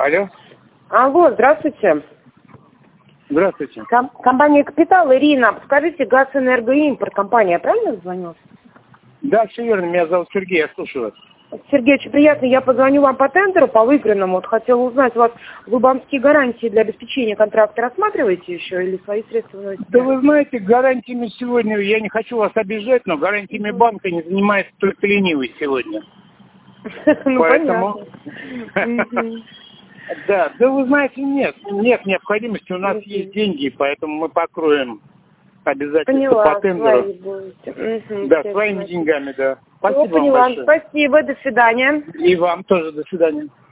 Алло. Алло, здравствуйте. Здравствуйте. Компания «Капитал», Ирина. Скажите, «Газэнергоимпорт» компания, я правильно звоню? Да, все верно. Меня зовут Сергей, я слушаю вас. Сергей, очень приятно. Я позвоню вам по тендеру, по выигранному. Вот хотела узнать, у вас лубанские гарантии для обеспечения контракта рассматриваете еще или свои средства вносите? Да вы знаете, гарантиями сегодня, я не хочу вас обижать, но гарантиями банка не занимается только ленивый сегодня. Ну, Поэтому... понятно. Да, вы знаете, нет необходимости, у нас есть деньги, поэтому мы покроем обязательства по тендеру. Да, своими деньгами, да. Спасибо вам большое. Спасибо, до свидания. И вам тоже, до свидания.